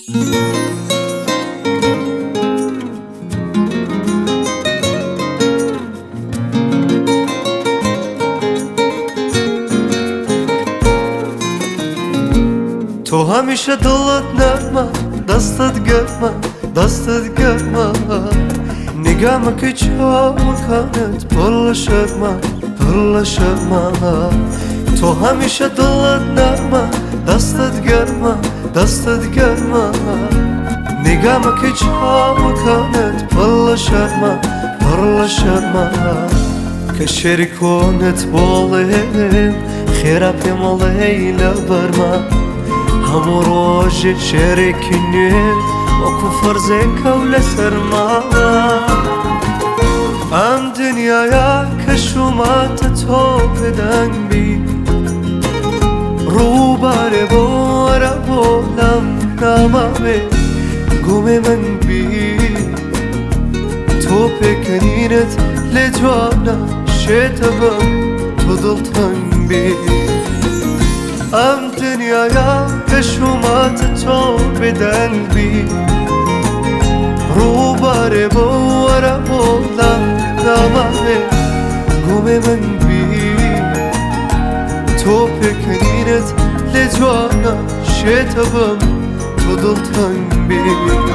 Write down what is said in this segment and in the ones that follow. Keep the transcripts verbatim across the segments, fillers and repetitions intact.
تو همیشه دلت نرمه، دستت گرمه، دستت گرمه، نگاه که چه مکانت پر شرمه، پر شرمه. تو همیشه دلت نرمه، دستت گرمه، دستت گرمه، نگاه که چه مکانت پر شرمه، پر شرمه. که شریکونت بالیم خیرت مالی لبرمه، همو روز شریکنی و کفر زکول سرما. ام دنیایا که شمات تو بدن بی رو باره باره بولم نامه گومه من بی تو پکنینت لجوانا شتبم تو دلتن بی. ام دنیایا که شمات تو بدن بی رو باره باره بولم نامه گومه من بی تو پکنینت لجوانا شتبم تو دلتن بی.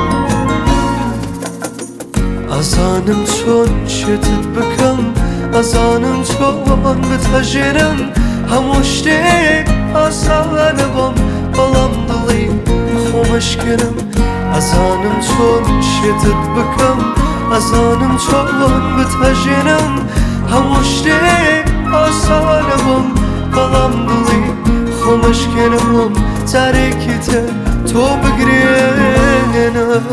ازانم چون شتت بکم، ازانم چون بتجرم، هموشته آسان بام بلام دلی خومشکنم. ازانم چون شتت بکم، ازانم چون بتجرم، هموشته آسان بام بلام دلی خومشکنم. ترکیت تو بگرینم.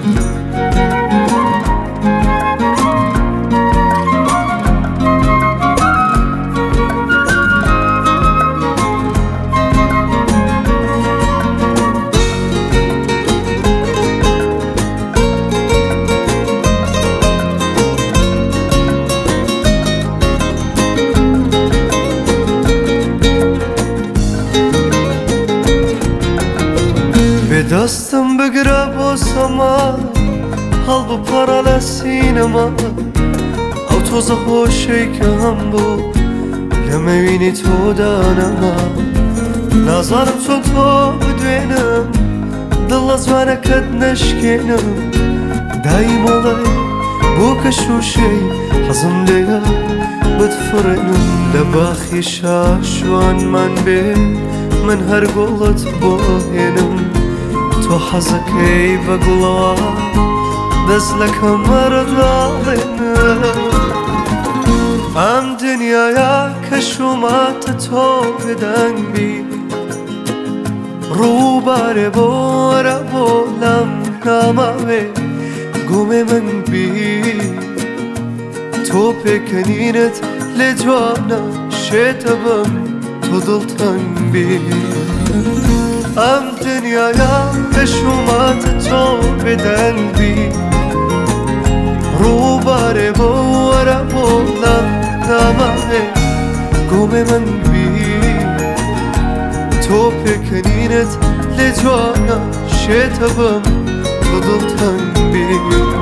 دستم بگره باسما حال با پارال سینما، او توز خوشی که هم بود لمبینی تو دانما. نظرم چون تو بدوینم دل از ورکت نشکنم، دایم olay bu کشوشی حزم لیا بتفرنم لباخی شاشوان من بی من هر قولت باینم. تو حزكي بقلوا بس لك مرض ظالم. ام دنيايا كشومات تو بدن بي رو باره باره بولم نامه گومه من بی تو پکنینت لجوانا شتبم تو دلتن بی. ام دنیایا به شمات تو بدن بی رو باره باره بولم نامه گومه من بی تو پکنینت لجوانا شتبم تو دلتن بی.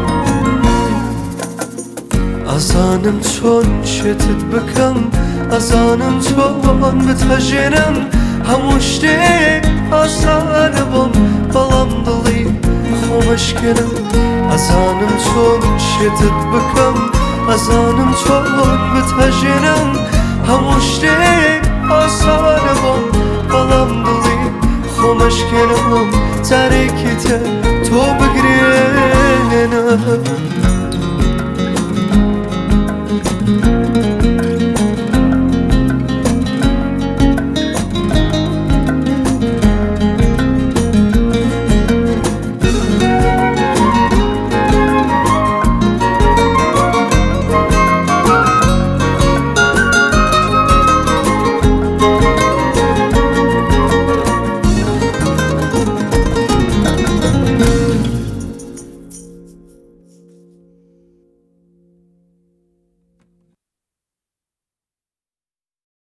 ازانم چون شتت بکم، ازانم چون بتجرم، هموشته آسان بام بلام دلی خومشکنم. ازانم چون شتت بکم، ازانم چون بتجرم، هموشته آسان بام بلام دلی خومشکنم. ترکیت تو بگری